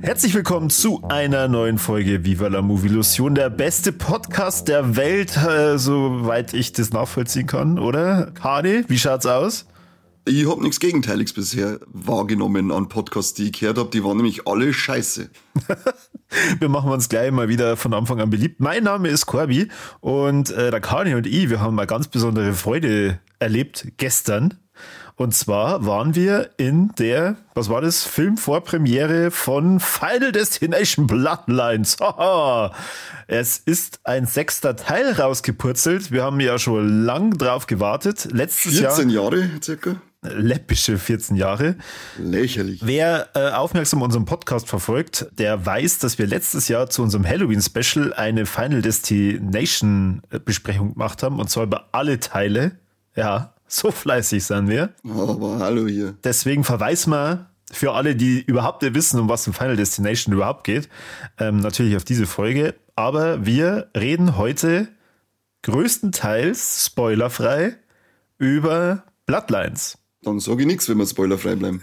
Herzlich willkommen zu einer neuen Folge Viva la Movilusion, der beste Podcast der Welt, soweit ich das nachvollziehen kann, oder? Kani, wie schaut's aus? Ich hab nichts Gegenteiliges bisher wahrgenommen an Podcasts, die ich gehört habe. Die waren nämlich alle scheiße. Wir machen uns gleich mal wieder von Anfang an beliebt. Mein Name ist Corby und der Kani und ich, wir haben eine ganz besondere Freude erlebt gestern. Und zwar waren wir in der, was war das, Filmvorpremiere von Final Destination Bloodlines. Haha. Es ist ein 6. Teil rausgepurzelt. Wir haben ja schon lang drauf gewartet. Letztes 14 Jahre circa. Läppische 14 Jahre. Lächerlich. Wer aufmerksam unseren Podcast verfolgt, der weiß, dass wir letztes Jahr zu unserem Halloween-Special eine Final Destination-Besprechung gemacht haben. Und zwar über alle Teile. Ja. So fleißig sind wir. Aber hallo hier. Deswegen verweisen wir für alle, die überhaupt nicht wissen, um was in Final Destination überhaupt geht, natürlich auf diese Folge. Aber wir reden heute größtenteils spoilerfrei über Bloodlines. Dann sage ich nichts, wenn wir spoilerfrei bleiben.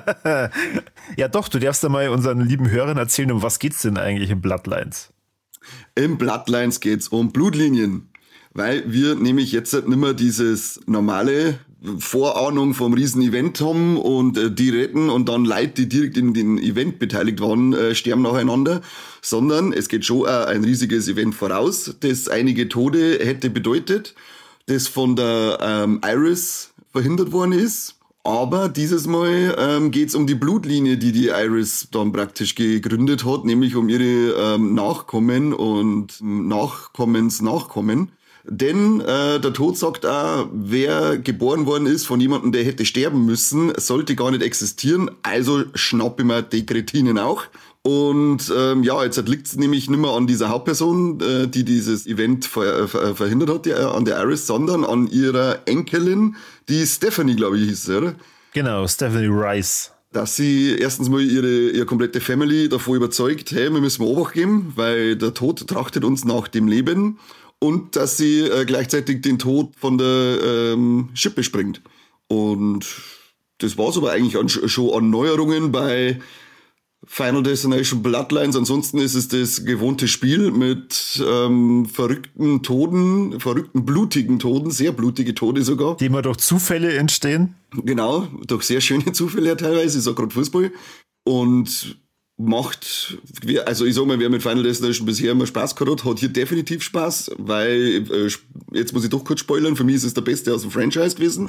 Ja doch, du darfst ja mal unseren lieben Hörern erzählen, um was geht's denn eigentlich in Bloodlines? In Bloodlines geht's um Blutlinien. Weil wir nämlich jetzt nicht mehr dieses normale Vorahnung vom Riesen-Event haben und die retten und dann Leute, die direkt in den Event beteiligt waren, sterben nacheinander, sondern es geht schon ein riesiges Event voraus, das einige Tode hätte bedeutet, das von der Iris verhindert worden ist. Aber dieses Mal geht's um die Blutlinie, die die Iris dann praktisch gegründet hat, nämlich um ihre Nachkommen und Nachkommen. Denn der Tod sagt auch, wer geboren worden ist von jemandem, der hätte sterben müssen, sollte gar nicht existieren. Also schnapp ich mir die Kretinen auch. Und jetzt liegt es nämlich nicht mehr an dieser Hauptperson, die dieses Event verhindert hat, an der Iris, sondern an ihrer Enkelin, die Stephanie, glaube ich, hieß, oder? Genau, Stephanie Rice. Dass sie erstens mal ihre komplette Family davor überzeugt, hey, wir müssen Obacht geben, weil der Tod trachtet uns nach dem Leben. Und dass sie gleichzeitig den Tod von der Schippe springt. Und das war's aber eigentlich schon an Neuerungen bei Final Destination Bloodlines. Ansonsten ist es das gewohnte Spiel mit verrückten Toten, blutigen Toten, sehr blutige Tode sogar. Die immer durch Zufälle entstehen. Genau, durch sehr schöne Zufälle teilweise, ich sag gerade Fußball. Und macht, also ich sag mal, wer mit Final Destination bisher immer Spaß gehabt hat hier definitiv Spaß, weil, jetzt muss ich doch kurz spoilern, für mich ist es der Beste aus dem Franchise gewesen.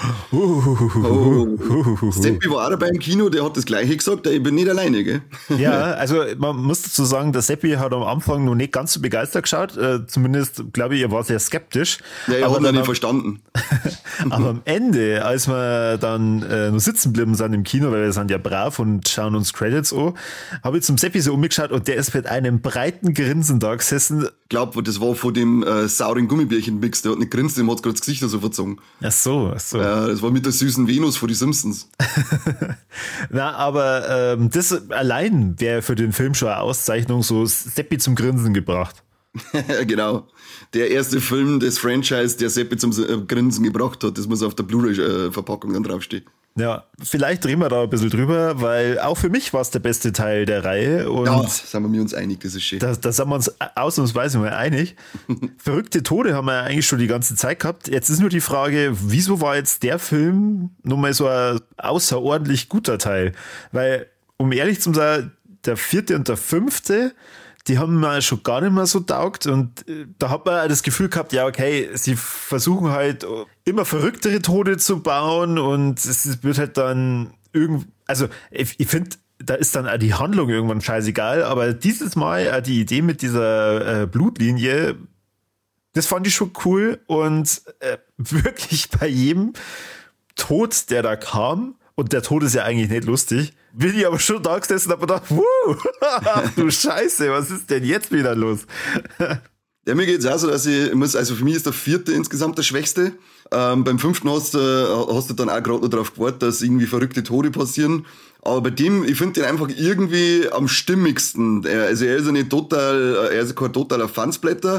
Seppi war auch dabei im Kino, der hat das Gleiche gesagt, ich bin nicht alleine, gell? Ja, also man muss dazu sagen, der Seppi hat am Anfang noch nicht ganz so begeistert geschaut, zumindest, glaube ich, er war sehr skeptisch. Ja, er hat noch nicht verstanden. Aber am Ende, als wir dann nur sitzen geblieben sind im Kino, weil wir sind ja brav und schauen uns Credits an, habe ich zum Seppi so umgeschaut und der ist mit einem breiten Grinsen da gesessen. Ich glaube, das war von dem sauren Gummibärchen-Mix, der hat nicht grinst, dem hat gerade das Gesicht so verzogen. Ach so. Ja, das war mit der süßen Venus von die Simpsons. Na, aber das allein wäre für den Film schon eine Auszeichnung, so Seppi zum Grinsen gebracht. Genau. Der erste Film des Franchise, der Seppi zum Grinsen gebracht hat, das muss auf der Blu-ray-Verpackung dann draufstehen. Ja, vielleicht reden wir da ein bisschen drüber, weil auch für mich war es der beste Teil der Reihe. Und ja, sind wir uns einig, das ist schön. Da sind wir uns ausnahmsweise mal einig. Verrückte Tode haben wir ja eigentlich schon die ganze Zeit gehabt. Jetzt ist nur die Frage, wieso war jetzt der Film nochmal so ein außerordentlich guter Teil? Weil, um ehrlich zu sein, der 4. und der 5., die haben mir schon gar nicht mehr so taugt und da hat man das Gefühl gehabt, ja okay, sie versuchen halt immer verrücktere Tode zu bauen und es wird halt dann also ich finde, da ist dann auch die Handlung irgendwann scheißegal, aber dieses Mal die Idee mit dieser Blutlinie, das fand ich schon cool und wirklich bei jedem Tod, der da kam, und der Tod ist ja eigentlich nicht lustig, bin ich aber schon da gesessen und hab mir gedacht, ach du Scheiße, was ist denn jetzt wieder los? Ja, mir geht's auch so, dass also für mich ist der 4. insgesamt der Schwächste. Beim 5. hast du dann auch gerade noch drauf gewartet, dass irgendwie verrückte Tode passieren. Aber bei dem, ich finde den einfach irgendwie am stimmigsten. Also er ist ja nicht er ist kein totaler Fansblätter,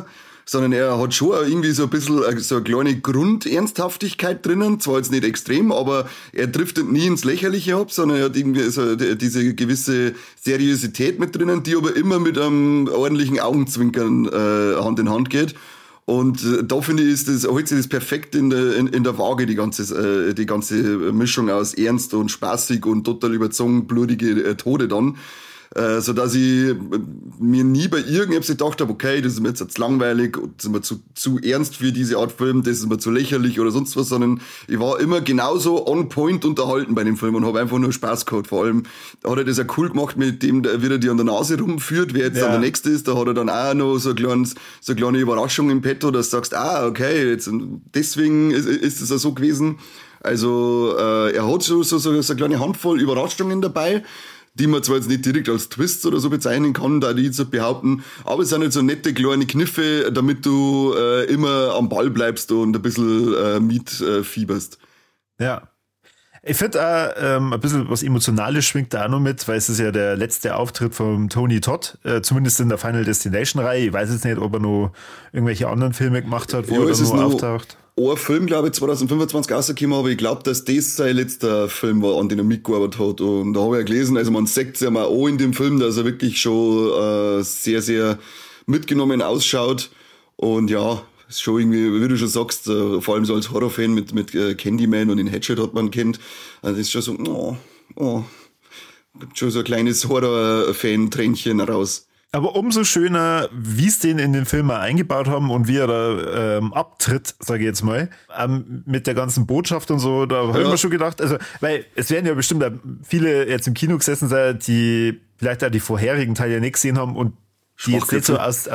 sondern er hat schon irgendwie so ein bisschen so eine kleine Grundernsthaftigkeit drinnen, zwar jetzt nicht extrem, aber er driftet nie ins Lächerliche ab, sondern er hat irgendwie so diese gewisse Seriosität mit drinnen, die aber immer mit einem ordentlichen Augenzwinkern Hand in Hand geht. Und da finde ich, holt sich das perfekt in der Waage, die ganze Mischung aus ernst und spaßig und total überzogen, blutige Tode dann. So dass ich mir nie bei irgendetwas gedacht habe, okay, das ist mir jetzt langweilig, das ist mir zu ernst für diese Art Film, das ist mir zu lächerlich oder sonst was, sondern ich war immer genauso on point unterhalten bei dem Film und habe einfach nur Spaß gehabt. Vor allem hat er das ja cool gemacht, mit dem wie er die an der Nase rumführt, wer jetzt dann der Nächste ist, da hat er dann auch noch so eine kleine Überraschung im Petto, dass du sagst, okay, jetzt, deswegen ist es ja so gewesen. Also er hat so eine kleine Handvoll Überraschungen dabei, die man zwar jetzt nicht direkt als Twists oder so bezeichnen kann, da die jetzt so behaupten, aber es sind halt so nette kleine Kniffe, damit du immer am Ball bleibst und ein bisschen mitfieberst. Ja. Ich finde auch ein bisschen was Emotionales schwingt da auch noch mit, weil es ist ja der letzte Auftritt von Tony Todd, zumindest in der Final Destination Reihe. Ich weiß jetzt nicht, ob er noch irgendwelche anderen Filme gemacht hat, wo er dann noch auftaucht. Ein Film, glaube ich, 2025 rausgekommen, aber ich glaube, dass das sein letzter Film war, an dem er mitgearbeitet hat. Und da habe ich ja gelesen, also man sieht es ja mal auch in dem Film, dass er wirklich schon sehr, sehr mitgenommen ausschaut. Und ja, ist schon irgendwie, wie du schon sagst, vor allem so als Horrorfan mit Candyman und den Hatchet hat man kennt. Also das ist schon so, gibt schon so ein kleines Horror-Fan-Tränchen raus. Aber umso schöner, wie es den in den Film mal eingebaut haben und wie er da abtritt, sage ich jetzt mal, mit der ganzen Botschaft und so, da habe ich mir schon gedacht, also, weil es werden ja bestimmt viele jetzt im Kino gesessen sein, die vielleicht auch die vorherigen Teile nicht gesehen haben und die jetzt nicht so aus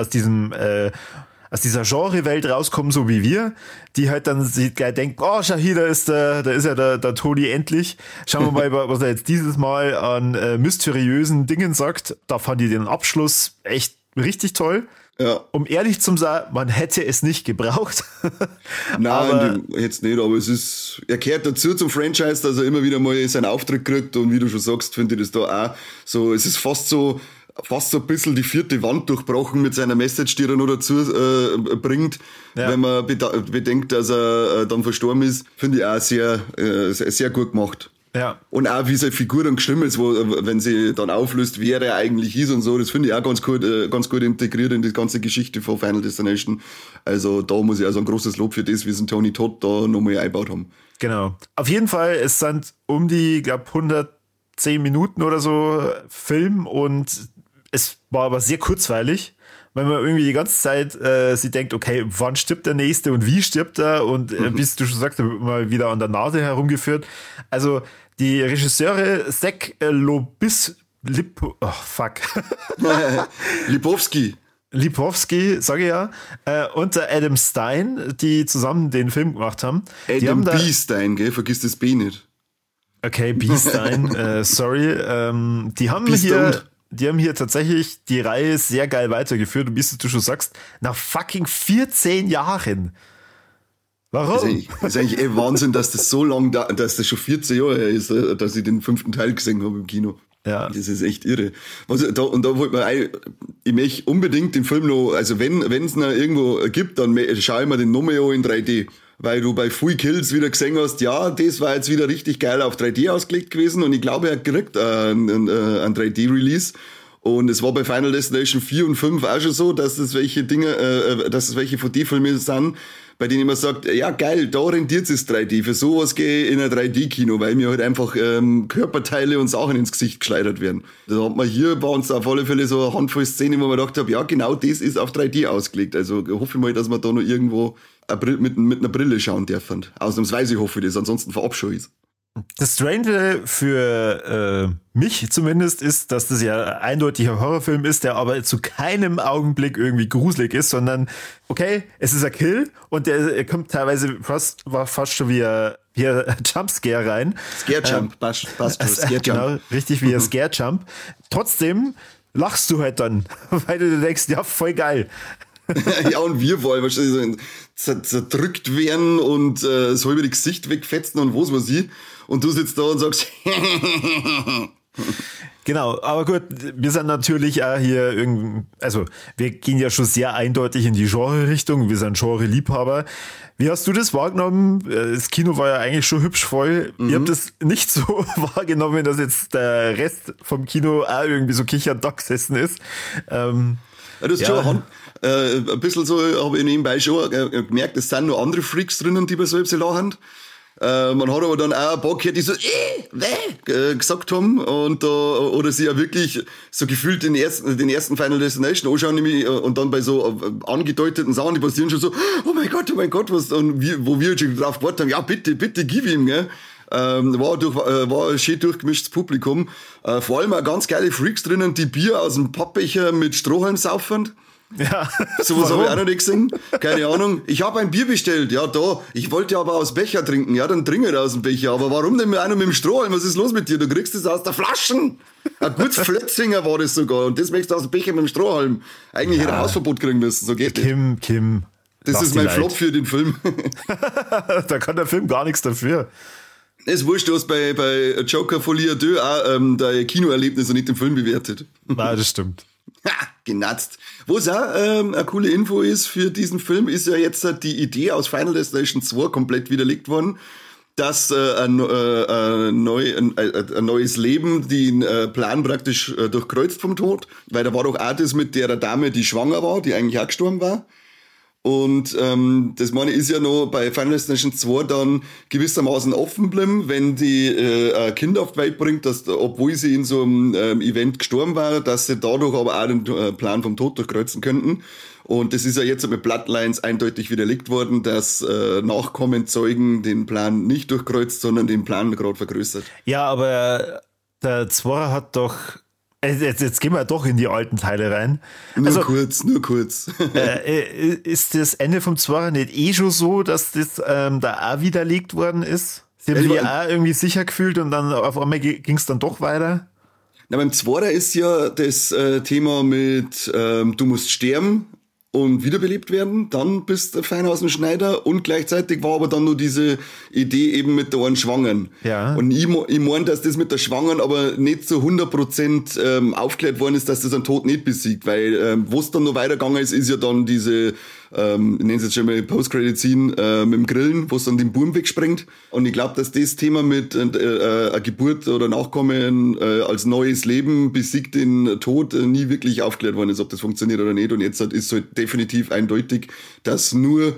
dieser Genre-Welt rauskommen, so wie wir, die halt dann sich gleich denken, oh, schau hier, da ist ja der Tony endlich. Schauen wir mal, was er jetzt dieses Mal an mysteriösen Dingen sagt. Da fand ich den Abschluss echt richtig toll. Ja. Um ehrlich zu sein, man hätte es nicht gebraucht. Nein, jetzt nicht, aber er gehört dazu zum Franchise, dass er immer wieder mal seinen Auftritt kriegt und wie du schon sagst, finde ich das da auch so, es ist fast so ein bisschen die vierte Wand durchbrochen mit seiner Message, die er noch dazu bringt. Ja. Wenn man bedenkt, dass er dann verstorben ist, finde ich auch sehr, sehr gut gemacht. Ja. Und auch wie seine Figur dann geschrieben ist, wenn sie dann auflöst, wer er eigentlich ist und so, das finde ich auch ganz gut integriert in die ganze Geschichte von Final Destination. Also da muss ich also ein großes Lob für das, wie sie Tony Todd da nochmal eingebaut haben. Genau. Auf jeden Fall, es sind um die, ich glaube, 110 Minuten oder so Film und es war aber sehr kurzweilig, weil man irgendwie die ganze Zeit sich denkt, okay, wann stirbt der Nächste und wie stirbt er? Und bis du schon sagst, da wird mal wieder an der Nase herumgeführt. Also die Regisseure Zach Lipowski, sage ich ja, und der Adam Stein, die zusammen den Film gemacht haben. Adam B. Stein, gell? Vergiss das B nicht. Okay, B. Stein, sorry. Die haben hier tatsächlich die Reihe sehr geil weitergeführt. Und wie du schon sagst, nach fucking 14 Jahren. Warum? Das ist eigentlich Wahnsinn, dass das so lang dass das schon 14 Jahre her ist, dass ich den 5. Teil gesehen habe im Kino. Ja. Das ist echt irre. Da wollte man, ich möchte unbedingt den Film noch, also wenn es noch irgendwo gibt, dann schaue ich mir den nochmal an in 3D. Weil du bei Full Kills wieder gesehen hast, ja, das war jetzt wieder richtig geil auf 3D ausgelegt gewesen und ich glaube, er kriegt einen 3D-Release. Und es war bei Final Destination 4 und 5 auch schon so, dass es welche von den Filmen sind, bei denen man sagt, ja geil, da rentiert es 3D. Für sowas gehe ich in ein 3D-Kino, weil mir halt einfach Körperteile und Sachen ins Gesicht geschleudert werden. Da hat man hier bei uns auf alle Fälle so eine Handvoll Szenen, wo man gedacht habe, ja genau das ist auf 3D ausgelegt. Also hoffe ich mal, dass man da noch irgendwo mit einer Brille schauen dürfen. Ausnahmsweise hoffe ich das, ansonsten verabscheue ich es. Das Strange für mich zumindest ist, dass das ja eindeutig ein Horrorfilm ist, der aber zu keinem Augenblick irgendwie gruselig ist, sondern okay, es ist ein Kill und er kommt teilweise fast schon wie ein Jumpscare rein. Scare-Jump, passt schon, Scare-Jump. Genau, richtig wie ein Scare-Jump. Trotzdem lachst du halt dann, weil du denkst, ja, voll geil. Ja, und wir wollen wahrscheinlich so zerdrückt werden und so über die Gesicht wegfetzen und was weiß ich. Und du sitzt da und sagst Genau, aber gut, wir sind natürlich auch hier irgendwie, also wir gehen ja schon sehr eindeutig in die Genre-Richtung, wir sind Genre-Liebhaber. Wie hast du das wahrgenommen? Das Kino war ja eigentlich schon hübsch voll. Ich habe das nicht so wahrgenommen, dass jetzt der Rest vom Kino auch irgendwie so kichernd da gesessen ist. Ja, das ist schon ein bisschen so, habe ich nebenbei schon gemerkt, es sind noch andere Freaks drinnen, die bei so etwas lachen. Man hat aber dann auch ein paar gehört, die so, gesagt haben und oder sie ja wirklich so gefühlt den ersten Final Destination anschauen, nämlich, und dann bei so angedeuteten Sachen, die passieren schon so, oh mein Gott, was, und wo wir schon drauf gewartet haben, ja, bitte, gib ihm, gell. War ein schön durchgemischtes Publikum. Vor allem auch ganz geile Freaks drinnen, die Bier aus dem Pappbecher mit Strohhalm saufen. Ja. Sowas habe ich auch noch nicht gesehen. Keine Ahnung. Ich habe ein Bier bestellt. Ja, da. Ich wollte aber aus Becher trinken. Ja, dann trinke ich aus dem Becher. Aber warum denn einer mit dem Strohhalm? Was ist los mit dir? Du kriegst es aus der Flaschen. Ein gutes Flötzinger war das sogar. Und das möchtest du aus dem Becher mit dem Strohhalm. Eigentlich hätte er Hausverbot kriegen müssen. So geht Kim. Das ist mein Flop für den Film. Da kann der Film gar nichts dafür. Es wurscht, du hast bei Joker Folie 2 auch dein Kinoerlebnis und nicht den Film bewertet. Ja, das stimmt. Ha, genatzt. Wo es auch eine coole Info ist für diesen Film, ist ja jetzt die Idee aus Final Destination 2 komplett widerlegt worden, dass ein neues Leben den Plan praktisch durchkreuzt vom Tod, weil da war doch auch das mit der Dame, die schwanger war, die eigentlich auch gestorben war. Und das meine ist ja noch bei Final Destination 2 dann gewissermaßen offen geblieben, wenn die ein Kind auf die Welt bringt, dass, obwohl sie in so einem Event gestorben war, dass sie dadurch aber auch den Plan vom Tod durchkreuzen könnten. Und das ist ja jetzt mit Bloodlines eindeutig widerlegt worden, dass Nachkommenzeugen den Plan nicht durchkreuzt, sondern den Plan gerade vergrößert. Ja, aber der Zwarer hat doch... Jetzt gehen wir doch in die alten Teile rein. Nur kurz. Ist das Ende vom Zwarer nicht schon so, dass das da auch widerlegt worden ist? Sie haben sich auch irgendwie sicher gefühlt und dann auf einmal ging es dann doch weiter? Na, beim Zwarer ist ja das Thema mit du musst sterben und wiederbelebt werden, dann bist du fein aus dem Schneider, und gleichzeitig war aber dann nur diese Idee eben mit der einen Schwangeren. Ja. Und ich meine, dass das mit der Schwangeren aber nicht zu 100% aufgeklärt worden ist, dass das einen Tod nicht besiegt, weil wo es dann noch weitergegangen ist ja dann diese, ich nenne es jetzt schon mal Post-Credit-Scene mit dem Grillen, wo es dann den Buben wegsprengt. Und ich glaube, dass das Thema mit einer Geburt oder Nachkommen als neues Leben besiegt den Tod nie wirklich aufgeklärt worden ist, ob das funktioniert oder nicht. Und jetzt ist es halt definitiv eindeutig, dass nur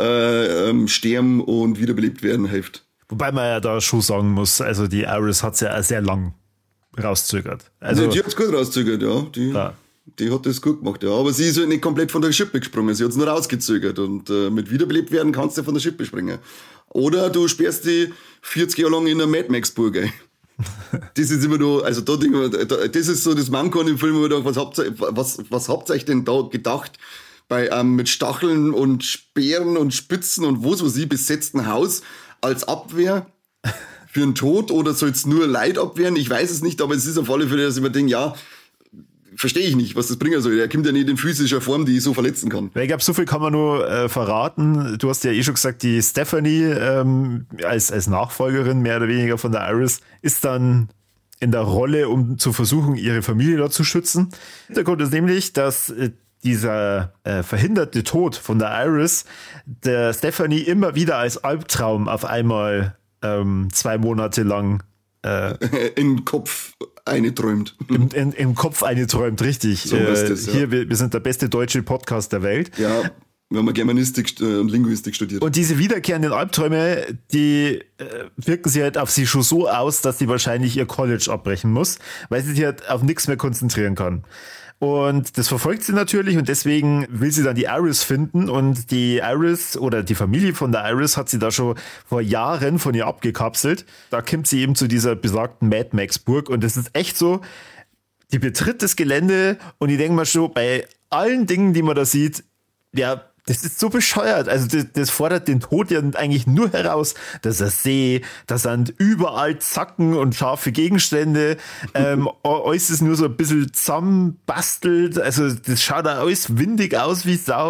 sterben und wiederbelebt werden hilft. Wobei man ja da schon sagen muss, also die Iris hat es ja auch sehr lang rauszögert. Also, die hat es gut rauszögert, ja. Die hat das gut gemacht, ja. Aber sie ist halt nicht komplett von der Schippe gesprungen. Sie hat es nur rausgezögert. Und mit wiederbelebt werden kannst du von der Schippe springen. Oder du sperrst die 40 Jahre lang in einer Mad Max-Burg ein. Das ist immer nur, also das ist so das Manko an dem Film, wo ich dachte, was habt ihr euch denn da gedacht? Bei mit Stacheln und Speeren und Spitzen und wo sie besetzten Haus als Abwehr für einen Tod, oder soll es nur Leid abwehren? Ich weiß es nicht, aber es ist auf alle Fälle, dass ich mir denke, ja, verstehe ich nicht, was das bringen soll. Er kommt ja nicht in physischer Form, die ich so verletzen kann. Ich glaube, so viel kann man nur verraten. Du hast ja schon gesagt, die Stephanie als Nachfolgerin mehr oder weniger von der Iris ist dann in der Rolle, um zu versuchen, ihre Familie da zu schützen. Der Grund ist nämlich, dass dieser verhinderte Tod von der Iris der Stephanie immer wieder als Albtraum auf einmal 2 Monate lang im Kopf eine träumt. Im Kopf eine träumt, richtig. So ist das, ja. Hier, wir sind der beste deutsche Podcast der Welt. Ja, wir haben Germanistik und Linguistik studiert. Und diese wiederkehrenden Albträume, die wirken sich halt auf sie schon so aus, dass sie wahrscheinlich ihr College abbrechen muss, weil sie sich halt auf nichts mehr konzentrieren kann. Und das verfolgt sie natürlich, und deswegen will sie dann die Iris finden, und die Iris oder die Familie von der Iris hat sie da schon vor Jahren von ihr abgekapselt. Da kommt sie eben zu dieser besagten Mad Max Burg, und das ist echt so, die betritt das Gelände, und ich denke mal schon, bei allen Dingen, die man da sieht, ja, das ist so bescheuert. Also das fordert den Tod ja eigentlich nur heraus. Das ist ein See, da sind überall Zacken und scharfe Gegenstände. Alles ist nur so ein bisschen zusammenbastelt. Also das schaut da alles windig aus wie Sau.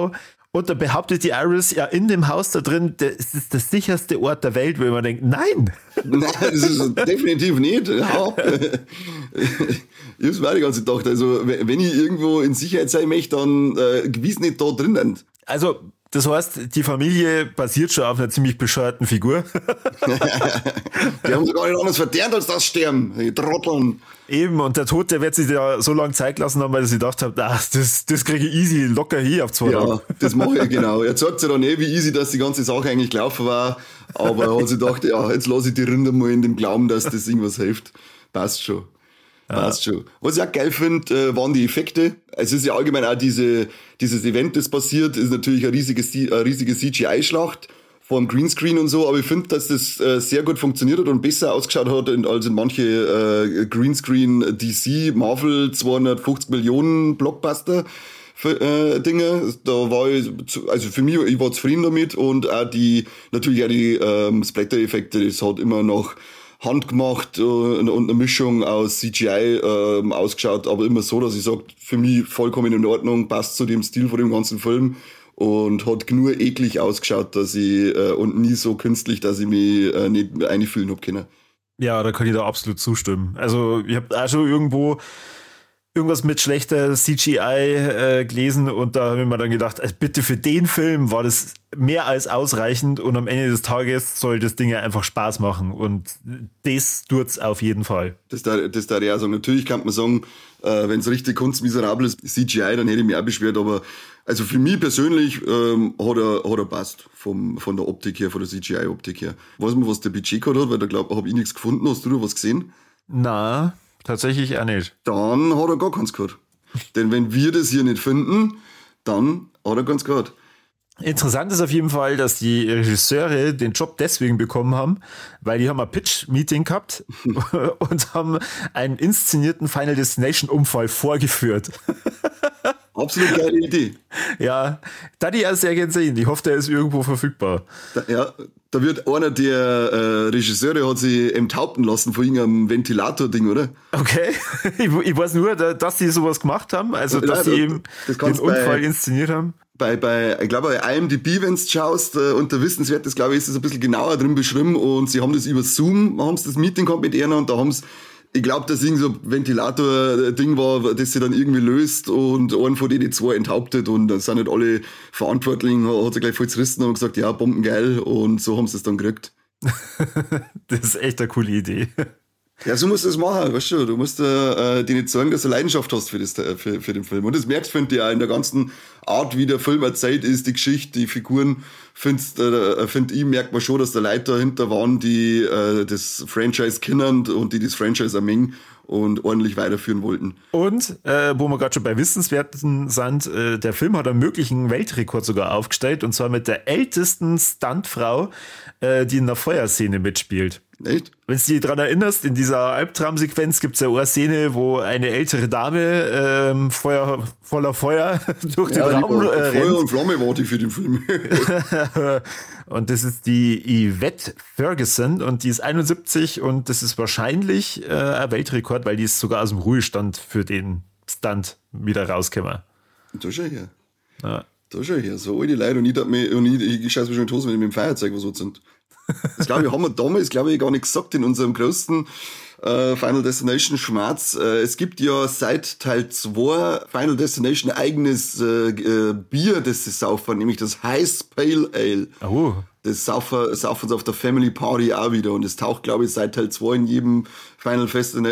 Und da behauptet die Iris ja in dem Haus da drin, das ist der sicherste Ort der Welt, wo man denkt, nein. Nein, das ist definitiv nicht. Ja. Ich hab's mir auch die ganze Zeit gedacht. Also, wenn ich irgendwo in Sicherheit sein möchte, dann gewiss nicht da drinnen. Also, das heißt, die Familie basiert schon auf einer ziemlich bescheuerten Figur. Die haben sogar nicht anders verdient als das Sterben, die Trotteln. Eben, und der Tod, der wird sich ja so lange Zeit lassen haben, weil sie gedacht haben, das kriege ich easy, locker hier auf 2 Tage. Ja, das mache ich genau. Er sagt ja dann wie easy, dass die ganze Sache eigentlich gelaufen war, aber er hat sich gedacht, ja, jetzt lasse ich die Rinder mal in dem Glauben, dass das irgendwas hilft. Passt schon. Passt schon. Was ich auch geil finde, waren die Effekte. Es ist ja allgemein auch dieses Event, das passiert, ist natürlich eine riesige CGI-Schlacht vom Greenscreen und so, aber ich finde, dass das sehr gut funktioniert hat und besser ausgeschaut hat als in manche Greenscreen DC, Marvel 250 Millionen Blockbuster Dinge. Da war ich, also für mich, ich war zufrieden damit und auch natürlich auch die Splatter-Effekte, das hat immer noch handgemacht und eine Mischung aus CGI ausgeschaut, aber immer so, dass ich sage, für mich vollkommen in Ordnung, passt zu dem Stil von dem ganzen Film und hat nur eklig ausgeschaut, dass ich und nie so künstlich, dass ich mich nicht einfühlen hab können. Ja, da kann ich da absolut zustimmen. Also ich habe auch schon irgendwas mit schlechter CGI gelesen und da habe ich mir dann gedacht, also bitte für den Film war das mehr als ausreichend und am Ende des Tages soll das Ding ja einfach Spaß machen und das tut's auf jeden Fall. Das darf ich auch sagen. Natürlich kann man sagen, wenn es richtig kunstmiserabel ist, CGI, dann hätte ich mich auch beschwert, aber also für mich persönlich hat er passt von der Optik her, von der CGI-Optik her. Weiß man, was der Budget gehabt hat, weil da habe ich nichts gefunden. Hast du da was gesehen? Na, tatsächlich auch nicht. Dann hat er gar keins gehabt. Denn wenn wir das hier nicht finden, dann hat er keins gehabt. Interessant ist auf jeden Fall, dass die Regisseure den Job deswegen bekommen haben, weil die haben ein Pitch-Meeting gehabt und haben einen inszenierten Final Destination-Unfall vorgeführt. Absolut geile Idee. Ja, da die auch sehr gerne sehen. Ich hoffe, der ist irgendwo verfügbar. Da wird einer der Regisseure hat sich enthaupten lassen von irgendeinem Ventilator-Ding, oder? Okay. Ich weiß nur, dass sie sowas gemacht haben, also dass sie eben den Unfall inszeniert haben. Ich glaube, bei IMDb, wenn du schaust, unter Wissenswert, das glaube ich, ist das ein bisschen genauer drin beschrieben und sie haben das über Zoom, haben sie das Meeting gehabt mit einer und da haben sie, ich glaube, dass irgend so ein Ventilator-Ding war, das sie dann irgendwie löst und einen von denen 2 enthauptet und dann sind nicht alle Verantwortlichen, hat sie gleich voll zerrissen und gesagt, ja, bombengeil und so haben sie es dann gekriegt. Das ist echt eine coole Idee. Ja, so musst du das machen, weißt du, musst dir nicht sagen, dass du Leidenschaft hast für den Film. Und das merkst du, finde ich, auch in der ganzen Art, wie der Film erzählt ist, die Geschichte, die Figuren, find ich, merkt man schon, dass da Leute dahinter waren, die das Franchise kennen und die das Franchise ermengen und ordentlich weiterführen wollten. Und, wo wir gerade schon bei Wissenswerten sind, der Film hat einen möglichen Weltrekord sogar aufgestellt, und zwar mit der ältesten Stuntfrau, die in einer Feuerszene mitspielt. Echt? Wenn du dich daran erinnerst, in dieser Albtraumsequenz gibt es ja eine Szene, wo eine ältere Dame voller Feuer durch den Raum rennt. Feuer und Flamme war die für den Film. Und das ist die Yvette Ferguson und die ist 71 und das ist wahrscheinlich ein Weltrekord, weil die ist sogar aus dem Ruhestand für den Stunt wieder rausgekommen. Da schau her. Ja. Da schau her. So alte Leute und ich scheiß mir schon in die Hose, wenn ich mit dem Feuerzeug was so sind. Das glaube ich, haben wir damals, glaube ich, gar nicht gesagt in unserem größten Final Destination Schmerz. Es gibt ja seit Teil 2 Final Destination ein eigenes Bier, das sie saufen, nämlich das Heiß Pale Ale. Oh. Das saufen sie auf der Family Party auch wieder und es taucht, glaube ich, seit Teil 2 in jedem Final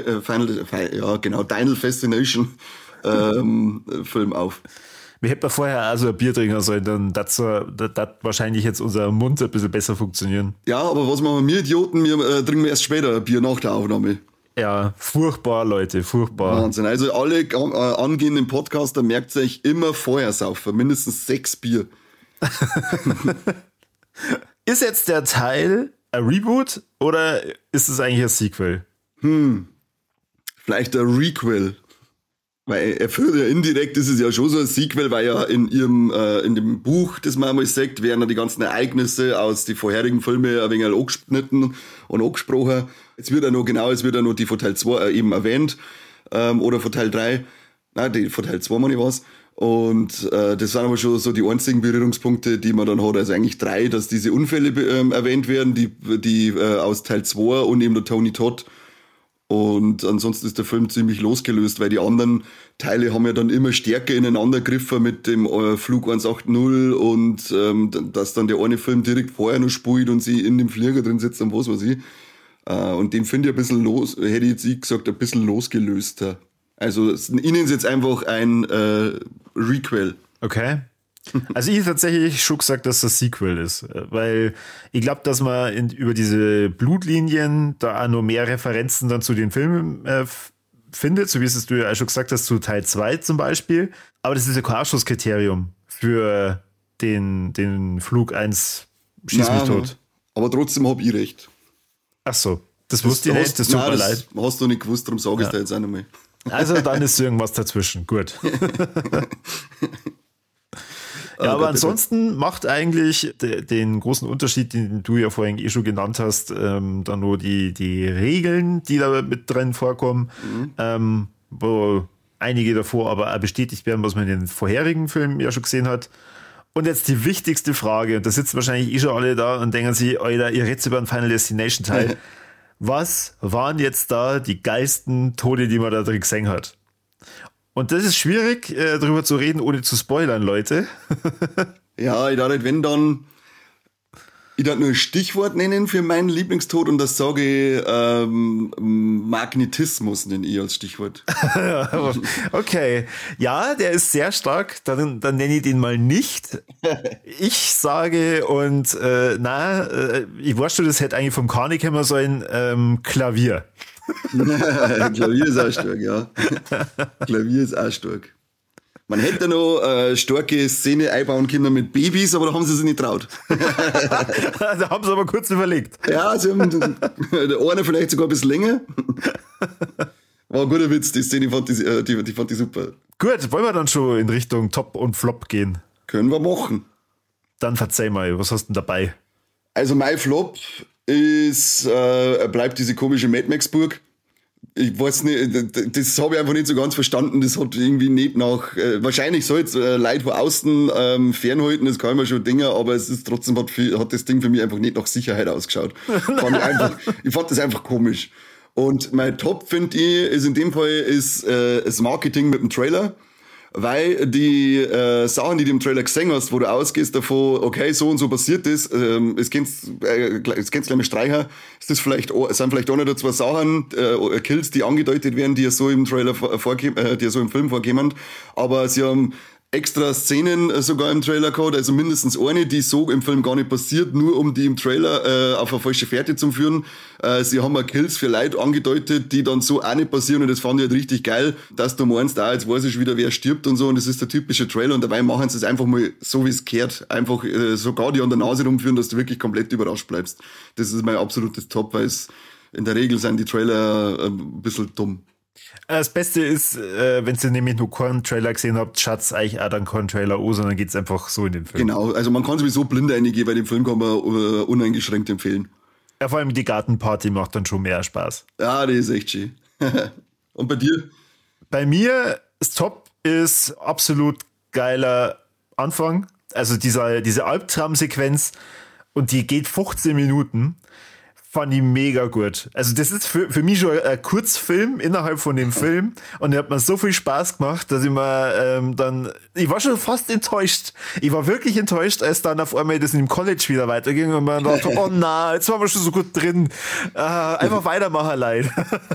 Destination Film auf. Wir hätten vorher also ein Bier trinken sollen, dann das wahrscheinlich jetzt unser Mund ein bisschen besser funktionieren. Ja, aber was machen wir Idioten? Wir trinken erst später ein Bier nach der Aufnahme. Ja, furchtbar, Leute, furchtbar. Wahnsinn. Also alle angehenden Podcaster merkt euch immer vorher saufen, mindestens 6 Bier. Ist jetzt der Teil ein Reboot oder ist es eigentlich ein Sequel? Vielleicht ein Requel. Weil er führt ja indirekt, ist es ja schon so ein Sequel, weil ja in dem Buch, das man einmal sagt, werden ja die ganzen Ereignisse aus den vorherigen Filmen ein wenig angeschnitten und angesprochen. Es wird ja noch die von Teil 2 eben erwähnt, oder von Teil 3. Nein, die von Teil 2 meine ich was. Und das sind aber schon so die einzigen Berührungspunkte, die man dann hat. Also eigentlich 3, dass diese Unfälle erwähnt werden, die aus Teil 2 und eben der Tony Todd. Und ansonsten ist der Film ziemlich losgelöst, weil die anderen Teile haben ja dann immer stärker ineinander gegriffen mit dem Flug 180 und dass dann der eine Film direkt vorher noch spielt und sie in dem Flieger drin sitzt und was weiß ich. Und den finde ich ein bisschen hätte ich jetzt gesagt, ein bisschen losgelöster. Also ihnen ist jetzt einfach ein Requel. Okay. Also ich hätte tatsächlich schon gesagt, dass das Sequel ist, weil ich glaube, dass man über diese Blutlinien da auch noch mehr Referenzen dann zu den Filmen findet, so wie es du ja schon gesagt hast, zu Teil 2 zum Beispiel. Aber das ist ja kein Ausschlusskriterium für den Flug 1 Schieß mich tot. Aber trotzdem habe ich recht. Ach so, das wusste ich nicht, das tut mir leid. Hast du nicht gewusst, darum sage ich es dir jetzt auch nochmal. Also dann ist irgendwas dazwischen, gut. Ja, aber ansonsten macht eigentlich den großen Unterschied, den du ja vorhin schon genannt hast, dann nur die Regeln, die da mit drin vorkommen, wo einige davor aber auch bestätigt werden, was man in den vorherigen Filmen ja schon gesehen hat. Und jetzt die wichtigste Frage, und da sitzen wahrscheinlich schon alle da und denken sich, Alter, ihr redet über einen Final Destination Teil. Was waren jetzt da die geilsten Tode, die man da drin gesehen hat? Und das ist schwierig, darüber zu reden, ohne zu spoilern, Leute. Ja, ich dachte, wenn dann, ich darf nur ein Stichwort nennen für meinen Lieblingstod und das sage ich Magnetismus nenne ich als Stichwort. Okay, ja, der ist sehr stark, dann nenne ich den mal nicht. Ich sage ich weiß schon, das hätte eigentlich vom Karnik immer so ein Klavier. Klavier ist auch stark, ja. Klavier ist auch stark. Man hätte noch starke Szene einbauen können mit Babys, aber da haben sie sich nicht traut. Da haben sie aber kurz überlegt. Ja, sie haben der eine vielleicht sogar ein bisschen länger. War ein guter Witz, die Szene fand ich super. Gut, wollen wir dann schon in Richtung Top und Flop gehen? Können wir machen. Dann verzeih mal, was hast du denn dabei? Also mein Flop bleibt diese komische Mad Max Burg. Ich weiß nicht, das habe ich einfach nicht so ganz verstanden. Das hat irgendwie nicht wahrscheinlich soll es Leute von außen fernhalten, das kann man schon denken, aber es ist trotzdem hat das Ding für mich einfach nicht nach Sicherheit ausgeschaut. Ich fand das einfach komisch. Und mein Top, finde ich, ist in dem Fall das Marketing mit dem Trailer. Weil die Sachen, die du im Trailer gesehen hast, wo du ausgehst davon, okay, so und so passiert das, jetzt kannst du gleich mal streichen, sind vielleicht eine oder zwei Sachen, Kills, die angedeutet werden, die ja so im Trailer die ja so im Film vorkommen, aber sie haben extra Szenen sogar im Trailer gehabt, also mindestens eine, die so im Film gar nicht passiert, nur um die im Trailer auf eine falsche Fährte zu führen. Sie haben auch Kills für Leute angedeutet, die dann so auch nicht passieren und das fand ich halt richtig geil, dass du meinst, jetzt weiß ich wieder, wer stirbt und so und das ist der typische Trailer und dabei machen sie es einfach mal so, wie es gehört, einfach sogar die an der Nase rumführen, dass du wirklich komplett überrascht bleibst. Das ist mein absolutes Top, weil in der Regel sind die Trailer ein bisschen dumm. Das Beste ist, wenn ihr nämlich nur keinen Trailer gesehen habt, schaut's euch auch dann keinen Trailer an, sondern geht's einfach so in den Film. Genau, also man kann sowieso blind reingehen, weil den Film kann man uneingeschränkt empfehlen. Ja, vor allem die Gartenparty macht dann schon mehr Spaß. Ja, die ist echt schön. Und bei dir? Bei mir, das Top ist absolut geiler Anfang. Also diese Albtraumsequenz und die geht 15 Minuten. Fand ich mega gut. Also das ist für mich schon ein Kurzfilm innerhalb von dem Film und der hat mir so viel Spaß gemacht, dass ich mir ich war schon fast enttäuscht. Ich war wirklich enttäuscht, als dann auf einmal das in dem College wieder weiterging und man dachte, oh nein, jetzt waren wir schon so gut drin. Einfach weitermachen, leid.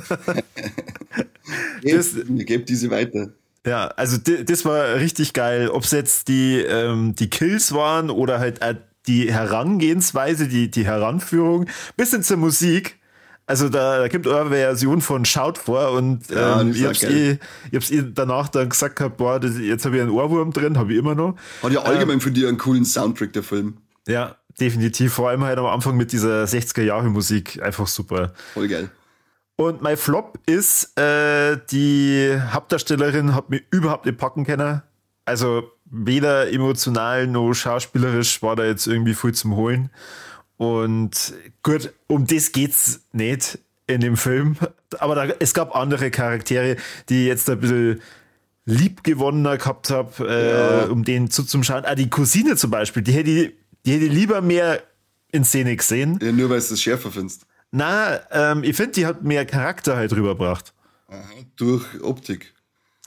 Gebt diese weiter. Ja, also das war richtig geil. Ob es jetzt die Kills waren oder halt die Herangehensweise, die Heranführung, bis hin zur Musik. Also da gibt eure Version von Shout vor und ich hab's danach dann gesagt gehabt, boah, jetzt habe ich einen Ohrwurm drin, habe ich immer noch. Hat ja allgemein für dich einen coolen Soundtrack, der Film. Ja, definitiv. Vor allem halt am Anfang mit dieser 60er-Jahre-Musik. Einfach super. Voll geil. Und mein Flop ist, die Hauptdarstellerin hat mich überhaupt nicht packen können. Also weder emotional noch schauspielerisch war da jetzt irgendwie viel zum Holen. Und gut, um das geht's nicht in dem Film. Aber es gab andere Charaktere, die jetzt ein bisschen Liebgewonnener gehabt habe, um den zuzuschauen. Die Cousine zum Beispiel, die hätte ich lieber mehr in Szene gesehen. Ja, nur weil du das schärfer findest. Na, ich finde, die hat mehr Charakter halt rübergebracht. Aha, durch Optik.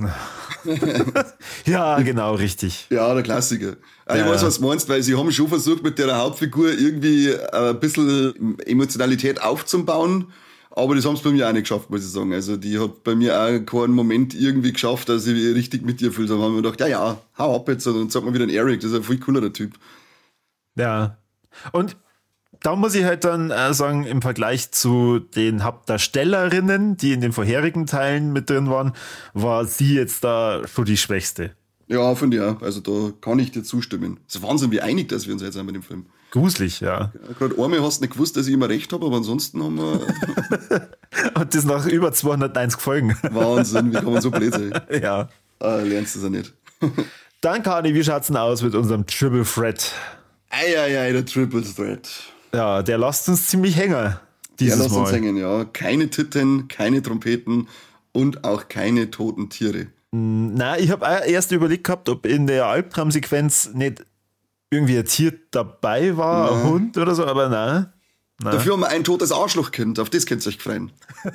Ja, genau, richtig. Ja, der Klassiker. Ich weiß, was du meinst, weil sie haben schon versucht, mit der Hauptfigur irgendwie ein bisschen Emotionalität aufzubauen, aber das haben sie bei mir auch nicht geschafft, muss ich sagen. Also die hat bei mir auch keinen Moment irgendwie geschafft, dass ich richtig mit ihr fühle. Da haben wir gedacht, ja, hau ab jetzt und sag mal wieder einen Eric, das ist ein viel coolerer Typ. Ja, und da muss ich halt dann sagen, im Vergleich zu den Hauptdarstellerinnen, die in den vorherigen Teilen mit drin waren, war sie jetzt da schon die Schwächste. Ja, finde ich auch. Also da kann ich dir zustimmen. Es ist Wahnsinn, wie einig dass wir uns jetzt sind mit dem Film. Gruselig, ja. Gerade einmal hast du nicht gewusst, dass ich immer recht habe, aber ansonsten haben wir... Und das nach über 290 Folgen. Wahnsinn, wie kann man so blöd sein? Ja. Lernst du es ja nicht. Dann, Kani, wie schaut's denn aus mit unserem Triple Threat? Eieiei, der Triple Threat. Ja, der lässt uns ziemlich hängen. Der lässt uns hängen, ja. Keine Titten, keine Trompeten und auch keine toten Tiere. Na, ich habe erst überlegt gehabt, ob in der Albtraumsequenz nicht irgendwie ein Tier dabei war, ein Hund oder so, aber nein. Dafür haben wir ein totes Arschlochkind, auf das könnt ihr euch freuen.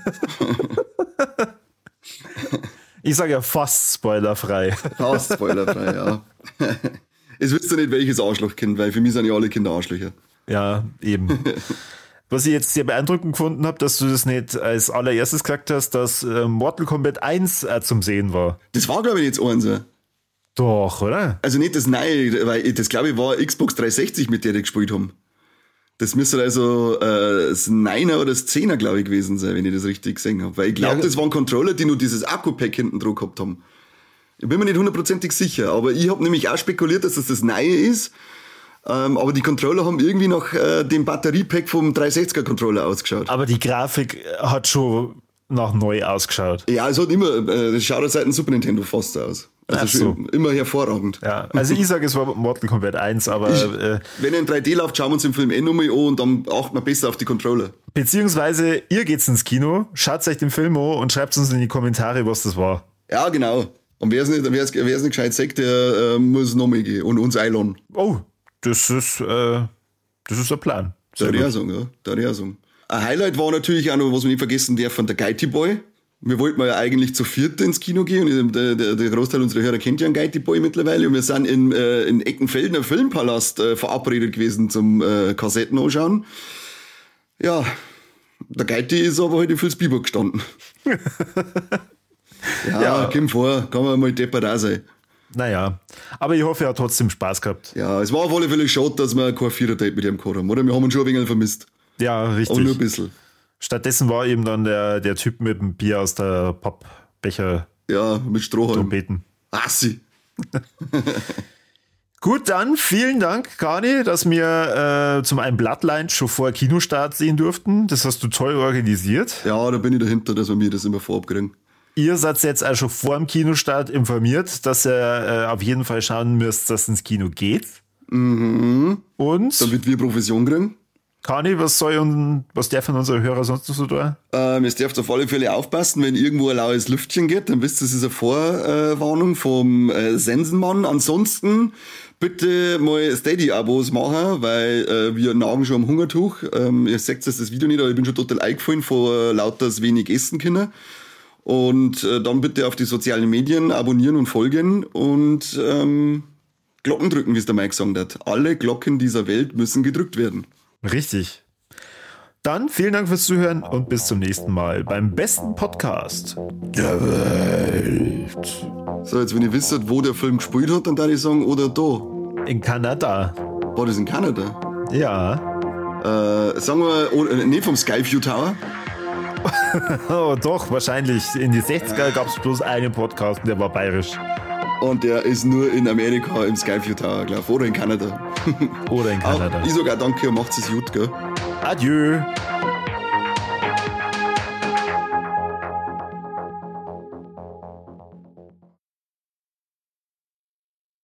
Ich sage ja fast spoilerfrei. Fast spoilerfrei, ja. Jetzt wisst ihr nicht, welches Arschlochkind, weil für mich sind ja alle Kinder Arschlöcher. Ja, eben. Was ich jetzt sehr beeindruckend gefunden habe, dass du das nicht als allererstes gesagt hast, dass Mortal Kombat 1 zum Sehen war. Das war, glaube ich, nicht das Einser. Doch, oder? Also nicht das Neue, weil das, glaube ich, war Xbox 360, mit der die gespielt haben. Das müsste also das 9er oder das 10er, glaube ich, gewesen sein, wenn ich das richtig gesehen habe. Weil ich glaube, das waren Controller, die nur dieses Akku-Pack hinten drauf gehabt haben. Ich bin mir nicht hundertprozentig sicher, aber ich habe nämlich auch spekuliert, dass das Neue ist. Aber die Controller haben irgendwie nach dem Batteriepack vom 360er-Controller ausgeschaut. Aber die Grafik hat schon nach neu ausgeschaut. Ja, es hat immer, das schaut seit dem Super Nintendo fast aus. Also schon immer hervorragend. Ja, also ich sage, es war Mortal Kombat 1, aber... wenn er in 3D läuft, schauen wir uns den Film nochmal an und dann achten wir besser auf die Controller. Beziehungsweise, ihr geht's ins Kino, schaut euch den Film an und schreibt uns in die Kommentare, was das war. Ja, genau. Und wer es nicht gescheit sagt, der muss nochmal gehen und uns einladen. Oh, das ist der Plan. Der Reasung, ja. Der Reasung. Ein Highlight war natürlich auch noch, was wir nicht vergessen dürfen, der Geity Boy. Wir wollten ja eigentlich zu viert ins Kino gehen und der Großteil unserer Hörer kennt ja einen Geity Boy mittlerweile und wir sind in Eckenfelden Filmpalast verabredet gewesen zum Kassetten anschauen. Ja, der Geity ist aber heute in Vilsbiburg gestanden. ja, komm vor, kann man mal deppert auch sein. Naja, aber ich hoffe, er hat trotzdem Spaß gehabt. Ja, es war auf alle Fälle schade, dass wir kein Vierer-Date mit ihm gehabt haben, oder? Wir haben ihn schon ein wenig vermisst. Ja, richtig. Aber nur ein bisschen. Stattdessen war eben dann der Typ mit dem Bier aus der Pappbecher. Ja, mit Strohhalm. Trompeten. Assi. Gut, dann vielen Dank, Kani, dass wir zum einen Bloodline schon vor Kinostart sehen durften. Das hast du toll organisiert. Ja, da bin ich dahinter, dass wir mir das immer vorab kriegen. Ihr seid jetzt auch schon vor dem Kinostart informiert, dass ihr auf jeden Fall schauen müsst, dass es ins Kino geht. Mhm. Und? Damit wir Profession kriegen. Kani, was dürfen unsere Hörer sonst noch so tun? Ihr dürft auf alle Fälle aufpassen, wenn irgendwo ein laues Lüftchen geht, dann wisst ihr, das ist eine Vorwarnung vom Sensenmann. Ansonsten bitte mal Steady-Abos machen, weil wir nagen schon am Hungertuch. Ihr seht das Video nicht, aber ich bin schon total eingefallen vor lauter wenig Essen können. Und dann bitte auf die sozialen Medien abonnieren und folgen und Glocken drücken, wie es der Mike gesagt hat. Alle Glocken dieser Welt müssen gedrückt werden. Richtig. Dann vielen Dank fürs Zuhören und bis zum nächsten Mal beim besten Podcast der Welt. So, jetzt wenn ihr wisst, wo der Film gespielt hat, dann darf ich sagen, oder da. In Kanada. War das in Kanada? Ja. Sagen wir, nicht vom Skyview Tower. Oh, doch, wahrscheinlich. In die 60er gab es bloß einen Podcast, der war bayerisch. Und der ist nur in Amerika im Skyview Tower, glaube ich. Oder in Kanada. Oder in Kanada. Ich sage auch danke und macht's es gut, gell? Adieu.